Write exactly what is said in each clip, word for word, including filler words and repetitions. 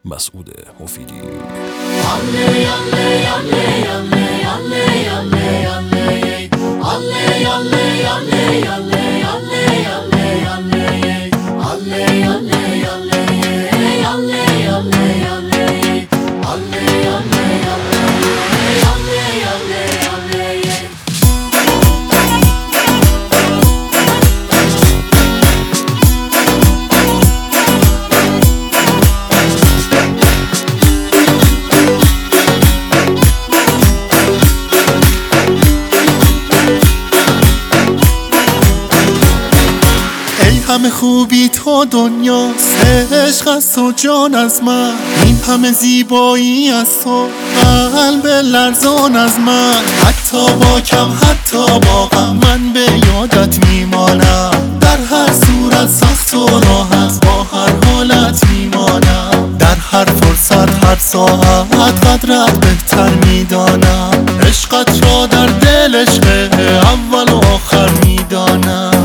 مسعود مفیدی. همه خوبی تو دنیاست، عشق از تو جان از من، این همه زیبایی از تو قلب لرزان از من. حتی با کم حتی با غم من به یادت میمانم، در هر صورت سخت و راحت با هر حالت میمانم. در هر فرصت هر ساعت قدرت بهتر میدانم، عشقت را در دل عشق اول و آخر میدانم.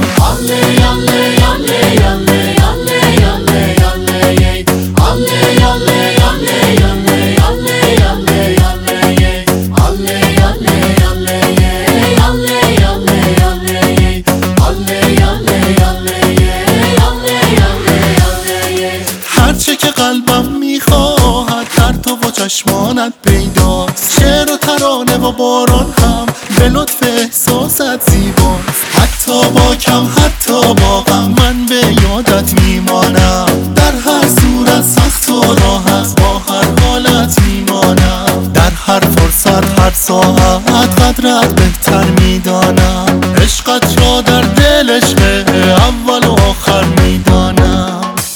هرچه که قلبم میخواهد در تو و چشمانت پیداست، شعر و ترانه و باران هم به لطف احساست زیباست. حتی با کم حتی با غم من به یادت میمانم، در هر صورت سخت و راحت با هر حالت میمانم. در هر فرصت هر ساعت قدرت بهتر میدانم، عشقت را در دل عشق اول و آخر میدانم.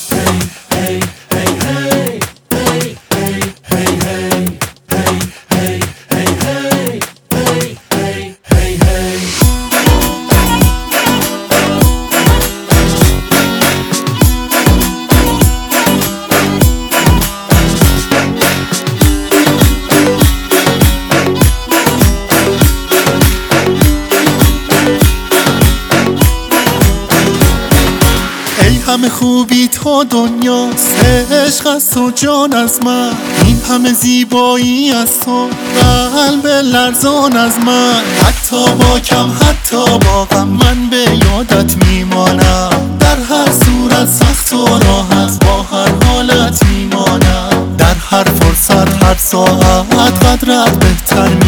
همه خوبی تو دنیاست، عشق از تو جان از من، این همه زیبایی از تو قلب لرزان از من. حتی با کم حتی با غم من به یادت میمانم، در هر صورت سخت و راحت با هر حالت میمانم. در هر فرصت هر ساعت قدرت بهتر